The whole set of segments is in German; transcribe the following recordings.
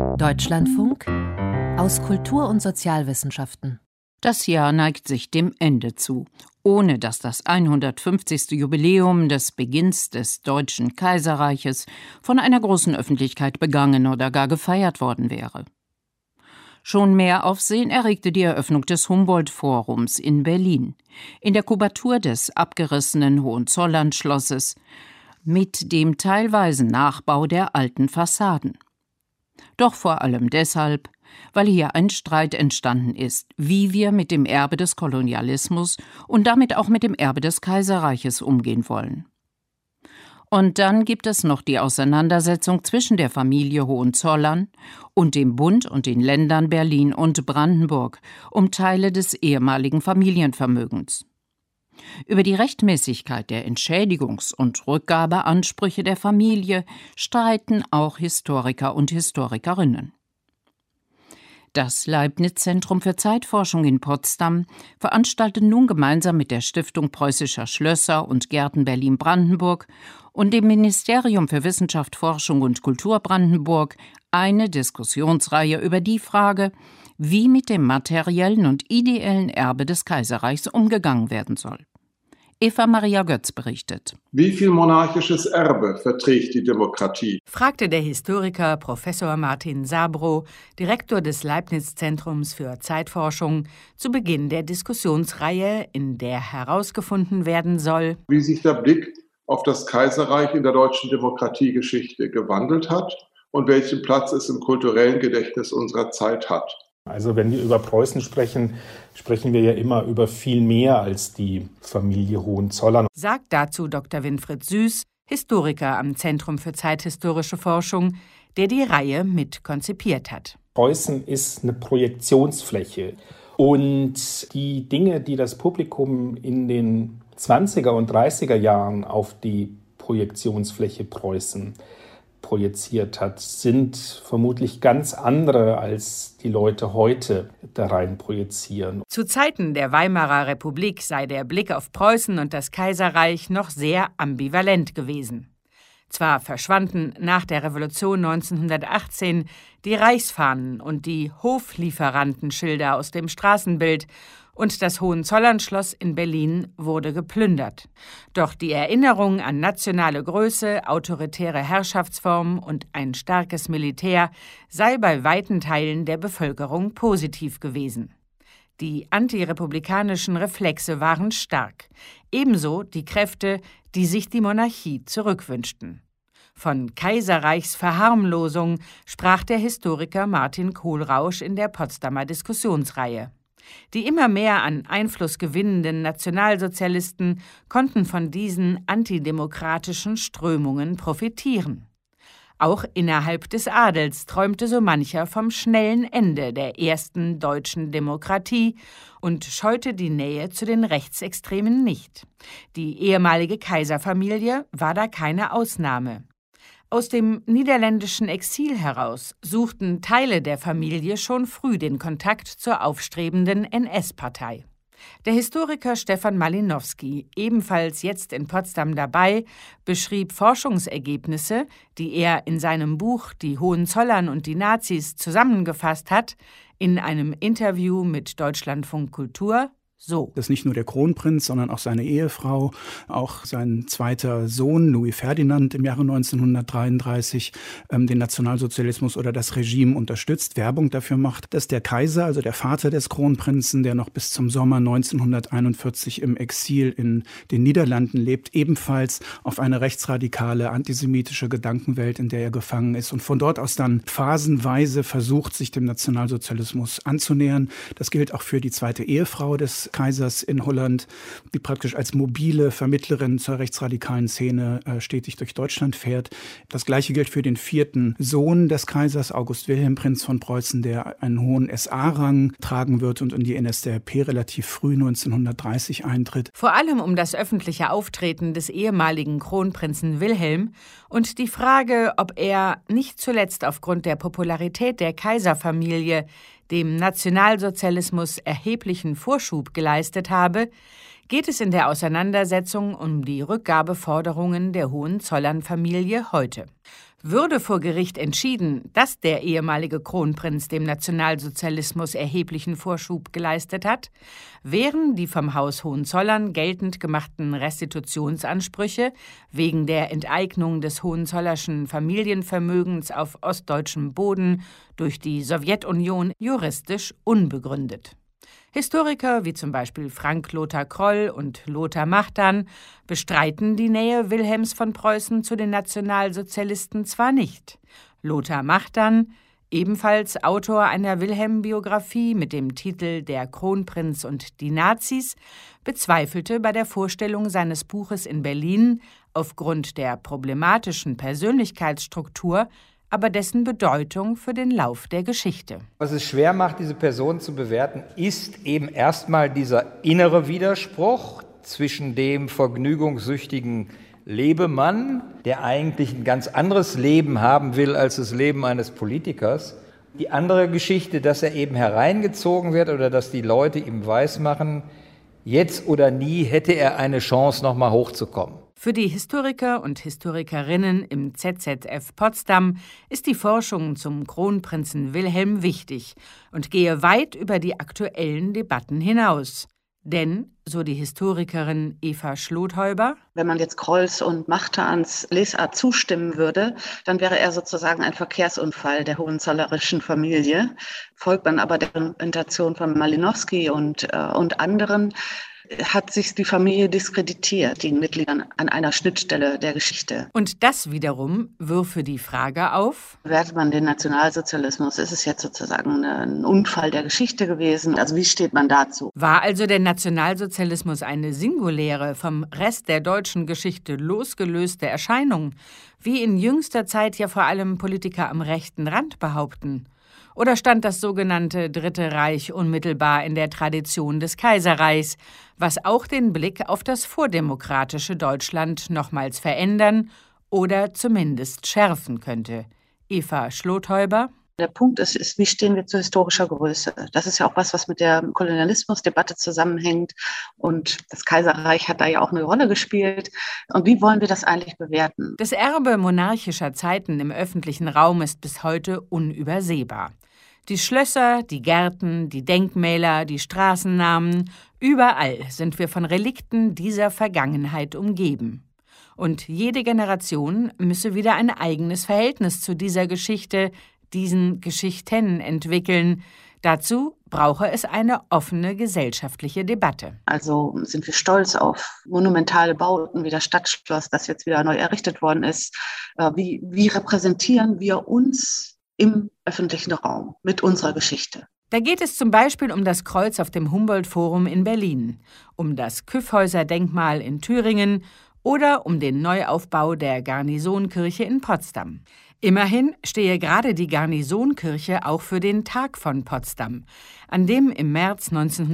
Deutschlandfunk aus Kultur- und Sozialwissenschaften. Das Jahr neigt sich dem Ende zu, ohne dass das 150. Jubiläum des Beginns des Deutschen Kaiserreiches von einer großen Öffentlichkeit begangen oder gar gefeiert worden wäre. Schon mehr Aufsehen erregte die Eröffnung des Humboldt-Forums in Berlin, in der Kubatur des abgerissenen Hohenzollern-Schlosses, mit dem teilweisen Nachbau der alten Fassaden. Doch vor allem deshalb, weil hier ein Streit entstanden ist, wie wir mit dem Erbe des Kolonialismus und damit auch mit dem Erbe des Kaiserreiches umgehen wollen. Und dann gibt es noch die Auseinandersetzung zwischen der Familie Hohenzollern und dem Bund und den Ländern Berlin und Brandenburg um Teile des ehemaligen Familienvermögens. Über die Rechtmäßigkeit der Entschädigungs- und Rückgabeansprüche der Familie streiten auch Historiker und Historikerinnen. Das Leibniz-Zentrum für Zeitforschung in Potsdam veranstaltet nun gemeinsam mit der Stiftung Preußischer Schlösser und Gärten Berlin-Brandenburg und dem Ministerium für Wissenschaft, Forschung und Kultur Brandenburg eine Diskussionsreihe über die Frage, wie mit dem materiellen und ideellen Erbe des Kaiserreichs umgegangen werden soll. Eva Maria Götz berichtet. Wie viel monarchisches Erbe verträgt die Demokratie? Fragte der Historiker Professor Martin Sabrow, Direktor des Leibniz-Zentrums für Zeitforschung, zu Beginn der Diskussionsreihe, in der herausgefunden werden soll, wie sich der Blick auf das Kaiserreich in der deutschen Demokratiegeschichte gewandelt hat und welchen Platz es im kulturellen Gedächtnis unserer Zeit hat. Also wenn wir über Preußen sprechen, sprechen wir ja immer über viel mehr als die Familie Hohenzollern. Sagt dazu Dr. Winfried Süß, Historiker am Zentrum für zeithistorische Forschung, der die Reihe mit konzipiert hat. Preußen ist eine Projektionsfläche. Und die Dinge, die das Publikum in den 20er und 30er Jahren auf die Projektionsfläche Preußen projiziert hat, sind vermutlich ganz andere, als die Leute heute da rein projizieren. Zu Zeiten der Weimarer Republik sei der Blick auf Preußen und das Kaiserreich noch sehr ambivalent gewesen. Zwar verschwanden nach der Revolution 1918 die Reichsfahnen und die Hoflieferantenschilder aus dem Straßenbild und das Hohenzollernschloss in Berlin wurde geplündert. Doch die Erinnerung an nationale Größe, autoritäre Herrschaftsformen und ein starkes Militär sei bei weiten Teilen der Bevölkerung positiv gewesen. Die antirepublikanischen Reflexe waren stark, ebenso die Kräfte, die sich die Monarchie zurückwünschten. Von Kaiserreichsverharmlosung sprach der Historiker Martin Kohlrausch in der Potsdamer Diskussionsreihe. Die immer mehr an Einfluss gewinnenden Nationalsozialisten konnten von diesen antidemokratischen Strömungen profitieren. Auch innerhalb des Adels träumte so mancher vom schnellen Ende der ersten deutschen Demokratie und scheute die Nähe zu den Rechtsextremen nicht. Die ehemalige Kaiserfamilie war da keine Ausnahme. Aus dem niederländischen Exil heraus suchten Teile der Familie schon früh den Kontakt zur aufstrebenden NS-Partei. Der Historiker Stefan Malinowski, ebenfalls jetzt in Potsdam dabei, beschrieb Forschungsergebnisse, die er in seinem Buch »Die Hohenzollern und die Nazis« zusammengefasst hat, in einem Interview mit Deutschlandfunk Kultur so. Dass nicht nur der Kronprinz, sondern auch seine Ehefrau, auch sein zweiter Sohn Louis Ferdinand im Jahre 1933 den Nationalsozialismus oder das Regime unterstützt, Werbung dafür macht, dass der Kaiser, also der Vater des Kronprinzen, der noch bis zum Sommer 1941 im Exil in den Niederlanden lebt, ebenfalls auf eine rechtsradikale, antisemitische Gedankenwelt, in der er gefangen ist und von dort aus dann phasenweise versucht, sich dem Nationalsozialismus anzunähern. Das gilt auch für die zweite Ehefrau des Kaisers in Holland, die praktisch als mobile Vermittlerin zur rechtsradikalen Szene stetig durch Deutschland fährt. Das Gleiche gilt für den vierten Sohn des Kaisers, August Wilhelm, Prinz von Preußen, der einen hohen SA-Rang tragen wird und in die NSDAP relativ früh 1930 eintritt. Vor allem um das öffentliche Auftreten des ehemaligen Kronprinzen Wilhelm und die Frage, ob er nicht zuletzt aufgrund der Popularität der Kaiserfamilie dem Nationalsozialismus erheblichen Vorschub geleistet habe, geht es in der Auseinandersetzung um die Rückgabeforderungen der Hohenzollern-Familie heute. Würde vor Gericht entschieden, dass der ehemalige Kronprinz dem Nationalsozialismus erheblichen Vorschub geleistet hat, wären die vom Haus Hohenzollern geltend gemachten Restitutionsansprüche wegen der Enteignung des hohenzollerschen Familienvermögens auf ostdeutschem Boden durch die Sowjetunion juristisch unbegründet. Historiker wie zum Beispiel Frank Lothar Kroll und Lothar Machtan bestreiten die Nähe Wilhelms von Preußen zu den Nationalsozialisten zwar nicht. Lothar Machtan, ebenfalls Autor einer Wilhelm-Biografie mit dem Titel »Der Kronprinz und die Nazis«, bezweifelte bei der Vorstellung seines Buches in Berlin aufgrund der problematischen Persönlichkeitsstruktur aber dessen Bedeutung für den Lauf der Geschichte. Was es schwer macht, diese Person zu bewerten, ist eben erstmal dieser innere Widerspruch zwischen dem vergnügungssüchtigen Lebemann, der eigentlich ein ganz anderes Leben haben will als das Leben eines Politikers. Die andere Geschichte, dass er eben hereingezogen wird oder dass die Leute ihm weismachen, jetzt oder nie hätte er eine Chance, nochmal hochzukommen. Für die Historiker und Historikerinnen im ZZF Potsdam ist die Forschung zum Kronprinzen Wilhelm wichtig und gehe weit über die aktuellen Debatten hinaus. Denn, so die Historikerin Eva Schlothäuber, wenn man jetzt Krolls und Machtans Lesart zustimmen würde, dann wäre er sozusagen ein Verkehrsunfall der hohenzollerischen Familie. Folgt man aber der Argumentation von Malinowski und anderen, hat sich die Familie diskreditiert, den Mitgliedern an einer Schnittstelle der Geschichte. Und das wiederum würfe die Frage auf: Bewertet man den Nationalsozialismus? Ist es jetzt sozusagen ein Unfall der Geschichte gewesen? Also wie steht man dazu? War also der Nationalsozialismus eine singuläre, vom Rest der deutschen Geschichte losgelöste Erscheinung, wie in jüngster Zeit ja vor allem Politiker am rechten Rand behaupten? Oder stand das sogenannte Dritte Reich unmittelbar in der Tradition des Kaiserreichs, was auch den Blick auf das vordemokratische Deutschland nochmals verändern oder zumindest schärfen könnte? Eva Schlothäuber. Der Punkt ist, wie stehen wir zu historischer Größe? Das ist ja auch was mit der Kolonialismusdebatte zusammenhängt. Und das Kaiserreich hat da ja auch eine Rolle gespielt. Und wie wollen wir das eigentlich bewerten? Das Erbe monarchischer Zeiten im öffentlichen Raum ist bis heute unübersehbar. Die Schlösser, die Gärten, die Denkmäler, die Straßennamen, überall sind wir von Relikten dieser Vergangenheit umgeben. Und jede Generation müsse wieder ein eigenes Verhältnis zu dieser Geschichte, diesen Geschichten entwickeln. Dazu brauche es eine offene gesellschaftliche Debatte. Also sind wir stolz auf monumentale Bauten wie das Stadtschloss, das jetzt wieder neu errichtet worden ist. Wie repräsentieren wir uns im öffentlichen Raum mit unserer Geschichte? Da geht es zum Beispiel um das Kreuz auf dem Humboldt-Forum in Berlin, um das Kyffhäuser-Denkmal in Thüringen oder um den Neuaufbau der Garnisonkirche in Potsdam. Immerhin stehe gerade die Garnisonkirche auch für den Tag von Potsdam, an dem im März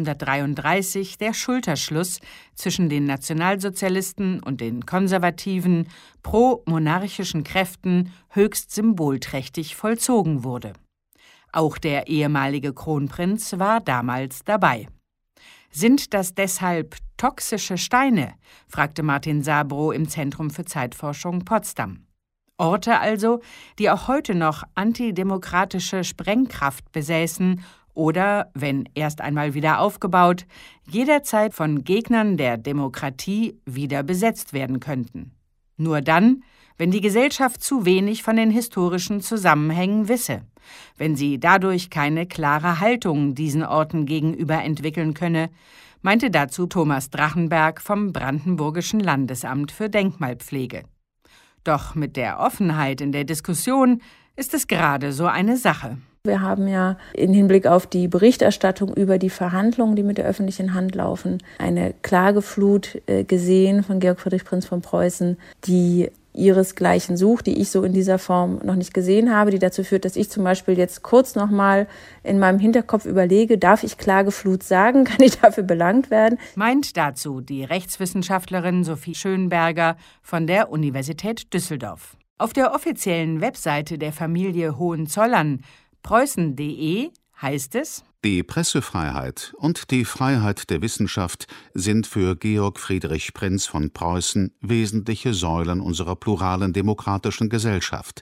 1933 der Schulterschluss zwischen den Nationalsozialisten und den konservativen, pro-monarchischen Kräften höchst symbolträchtig vollzogen wurde. Auch der ehemalige Kronprinz war damals dabei. Sind das deshalb toxische Steine? Fragte Martin Sabrow im Zentrum für Zeitforschung Potsdam. Orte also, die auch heute noch antidemokratische Sprengkraft besäßen oder, wenn erst einmal wieder aufgebaut, jederzeit von Gegnern der Demokratie wieder besetzt werden könnten. Nur dann, wenn die Gesellschaft zu wenig von den historischen Zusammenhängen wisse, wenn sie dadurch keine klare Haltung diesen Orten gegenüber entwickeln könne, meinte dazu Thomas Drachenberg vom Brandenburgischen Landesamt für Denkmalpflege. Doch mit der Offenheit in der Diskussion ist es gerade so eine Sache. Wir haben ja im Hinblick auf die Berichterstattung über die Verhandlungen, die mit der öffentlichen Hand laufen, eine Klageflut gesehen von Georg Friedrich Prinz von Preußen, die ihresgleichen sucht, die ich so in dieser Form noch nicht gesehen habe, die dazu führt, dass ich zum Beispiel jetzt kurz nochmal in meinem Hinterkopf überlege, darf ich Klageflut sagen, kann ich dafür belangt werden? Meint dazu die Rechtswissenschaftlerin Sophie Schönberger von der Universität Düsseldorf. Auf der offiziellen Webseite der Familie Hohenzollern, preußen.de, heißt es: Die Pressefreiheit und die Freiheit der Wissenschaft sind für Georg Friedrich Prinz von Preußen wesentliche Säulen unserer pluralen demokratischen Gesellschaft.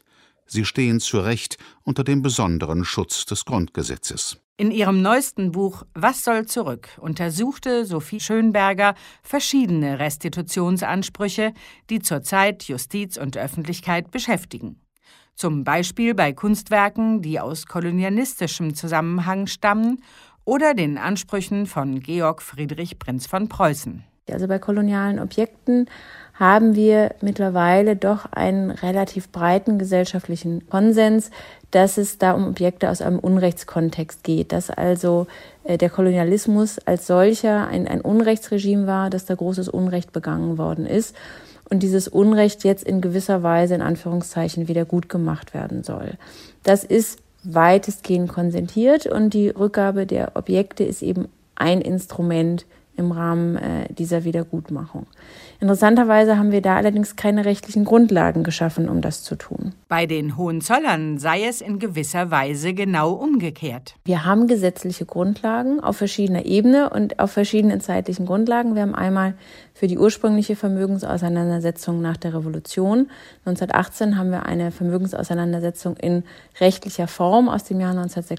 Sie stehen zu Recht unter dem besonderen Schutz des Grundgesetzes. In ihrem neuesten Buch »Was soll zurück« untersuchte Sophie Schönberger verschiedene Restitutionsansprüche, die zurzeit Justiz und Öffentlichkeit beschäftigen. Zum Beispiel bei Kunstwerken, die aus kolonialistischem Zusammenhang stammen, oder den Ansprüchen von Georg Friedrich Prinz von Preußen. Also bei kolonialen Objekten haben wir mittlerweile doch einen relativ breiten gesellschaftlichen Konsens, dass es da um Objekte aus einem Unrechtskontext geht, dass also der Kolonialismus als solcher ein Unrechtsregime war, dass da großes Unrecht begangen worden ist und dieses Unrecht jetzt in gewisser Weise in Anführungszeichen wieder gut gemacht werden soll. Das ist weitestgehend konsentiert und die Rückgabe der Objekte ist eben ein Instrument im Rahmen dieser Wiedergutmachung. Interessanterweise haben wir da allerdings keine rechtlichen Grundlagen geschaffen, um das zu tun. Bei den Hohenzollern sei es in gewisser Weise genau umgekehrt. Wir haben gesetzliche Grundlagen auf verschiedener Ebene und auf verschiedenen zeitlichen Grundlagen. Wir haben einmal für die ursprüngliche Vermögensauseinandersetzung nach der Revolution. 1918 haben wir eine Vermögensauseinandersetzung in rechtlicher Form aus dem Jahr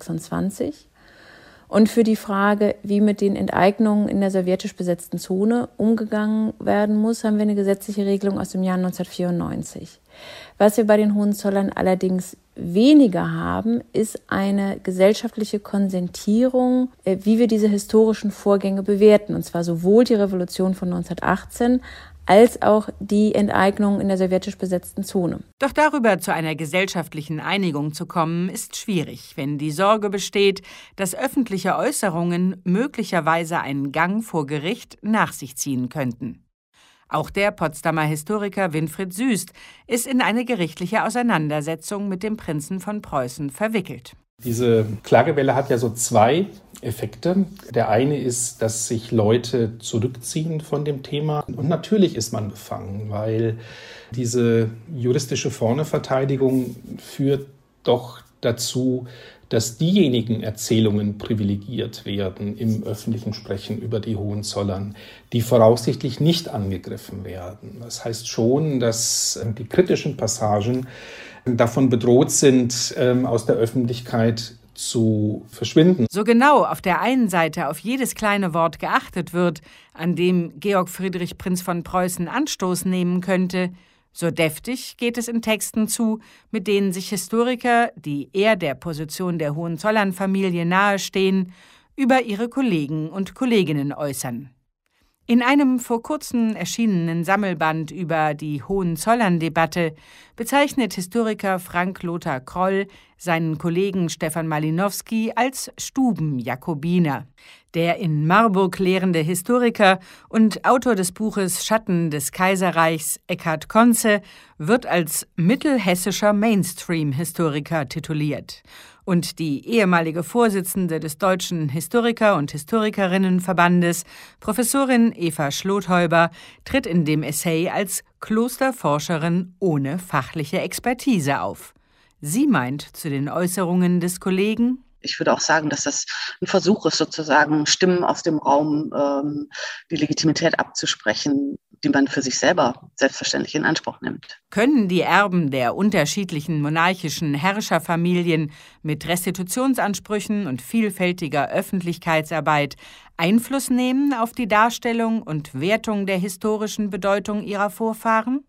1926. Und für die Frage, wie mit den Enteignungen in der sowjetisch besetzten Zone umgegangen werden muss, haben wir eine gesetzliche Regelung aus dem Jahr 1994. Was wir bei den Hohenzollern allerdings weniger haben, ist eine gesellschaftliche Konsentierung, wie wir diese historischen Vorgänge bewerten. Und zwar sowohl die Revolution von 1918 als auch die Enteignung in der sowjetisch besetzten Zone. Doch darüber zu einer gesellschaftlichen Einigung zu kommen, ist schwierig, wenn die Sorge besteht, dass öffentliche Äußerungen möglicherweise einen Gang vor Gericht nach sich ziehen könnten. Auch der Potsdamer Historiker Winfried Süst ist in eine gerichtliche Auseinandersetzung mit dem Prinzen von Preußen verwickelt. Diese Klagewelle hat ja so zwei Effekte. Der eine ist, dass sich Leute zurückziehen von dem Thema. Und natürlich ist man befangen, weil diese juristische Vorneverteidigung führt doch dazu, dass diejenigen Erzählungen privilegiert werden im öffentlichen Sprechen über die Hohenzollern, die voraussichtlich nicht angegriffen werden. Das heißt schon, dass die kritischen Passagen davon bedroht sind, aus der Öffentlichkeit zu verschwinden. So genau auf der einen Seite auf jedes kleine Wort geachtet wird, an dem Georg Friedrich Prinz von Preußen Anstoß nehmen könnte, so deftig geht es in Texten zu, mit denen sich Historiker, die eher der Position der Hohenzollern-Familie nahestehen, über ihre Kollegen und Kolleginnen äußern. In einem vor kurzem erschienenen Sammelband über die Hohenzollern-Debatte bezeichnet Historiker Frank Lothar Kroll seinen Kollegen Stefan Malinowski als Stubenjakobiner. Der in Marburg lehrende Historiker und Autor des Buches Schatten des Kaiserreichs Eckhard Conze wird als mittelhessischer Mainstream-Historiker tituliert. Und die ehemalige Vorsitzende des Deutschen Historiker- und Historikerinnenverbandes, Professorin Eva Schlothäuber, tritt in dem Essay als Klosterforscherin ohne fachliche Expertise auf. Sie meint zu den Äußerungen des Kollegen: Ich würde auch sagen, dass das ein Versuch ist, sozusagen Stimmen aus dem Raum die Legitimität abzusprechen, die man für sich selber selbstverständlich in Anspruch nimmt. Können die Erben der unterschiedlichen monarchischen Herrscherfamilien mit Restitutionsansprüchen und vielfältiger Öffentlichkeitsarbeit Einfluss nehmen auf die Darstellung und Wertung der historischen Bedeutung ihrer Vorfahren?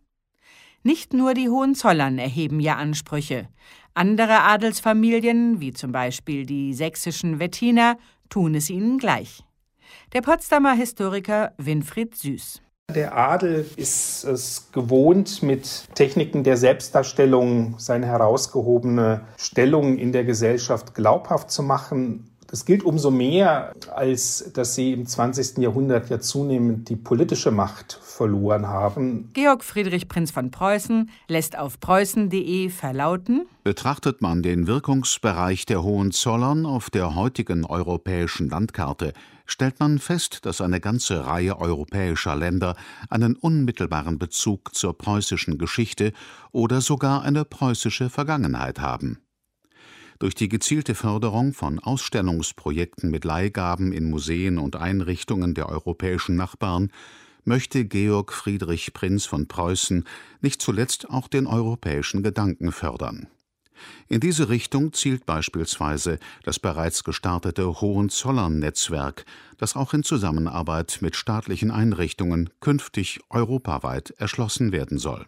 Nicht nur die Hohenzollern erheben ja Ansprüche. Andere Adelsfamilien, wie zum Beispiel die sächsischen Wettiner, tun es ihnen gleich. Der Potsdamer Historiker Winfried Süß. Der Adel ist es gewohnt, mit Techniken der Selbstdarstellung seine herausgehobene Stellung in der Gesellschaft glaubhaft zu machen. Das gilt umso mehr, als dass sie im 20. Jahrhundert ja zunehmend die politische Macht verloren haben. Georg Friedrich Prinz von Preußen lässt auf preußen.de verlauten: Betrachtet man den Wirkungsbereich der Hohenzollern auf der heutigen europäischen Landkarte, stellt man fest, dass eine ganze Reihe europäischer Länder einen unmittelbaren Bezug zur preußischen Geschichte oder sogar eine preußische Vergangenheit haben. Durch die gezielte Förderung von Ausstellungsprojekten mit Leihgaben in Museen und Einrichtungen der europäischen Nachbarn möchte Georg Friedrich Prinz von Preußen nicht zuletzt auch den europäischen Gedanken fördern. In diese Richtung zielt beispielsweise das bereits gestartete Hohenzollern-Netzwerk, das auch in Zusammenarbeit mit staatlichen Einrichtungen künftig europaweit erschlossen werden soll.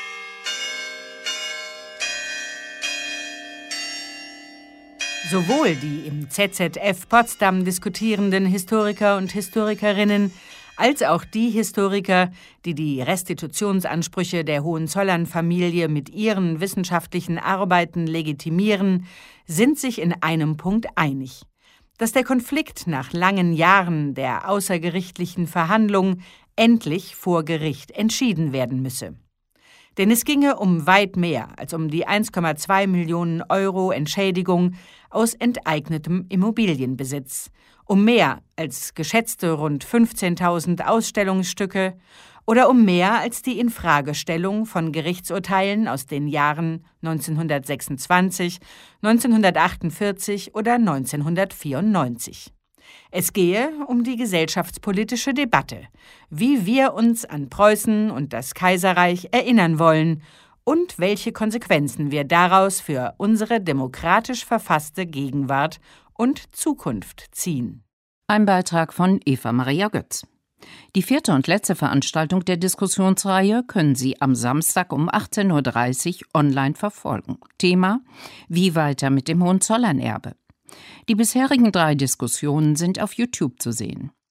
Sowohl die im ZZF Potsdam diskutierenden Historiker und Historikerinnen als auch die Historiker, die die Restitutionsansprüche der Hohenzollern-Familie mit ihren wissenschaftlichen Arbeiten legitimieren, sind sich in einem Punkt einig: dass der Konflikt nach langen Jahren der außergerichtlichen Verhandlung endlich vor Gericht entschieden werden müsse. Denn es ginge um weit mehr als um die 1,2 Millionen Euro Entschädigung aus enteignetem Immobilienbesitz, um mehr als geschätzte rund 15.000 Ausstellungsstücke oder um mehr als die Infragestellung von Gerichtsurteilen aus den Jahren 1926, 1948 oder 1994. Es gehe um die gesellschaftspolitische Debatte, wie wir uns an Preußen und das Kaiserreich erinnern wollen und welche Konsequenzen wir daraus für unsere demokratisch verfasste Gegenwart und Zukunft ziehen. Ein Beitrag von Eva Maria Götz. Die 4. und letzte Veranstaltung der Diskussionsreihe können Sie am Samstag um 18:30 Uhr online verfolgen. Thema: Wie weiter mit dem Hohenzollernerbe? Die bisherigen 3 Diskussionen sind auf YouTube zu sehen.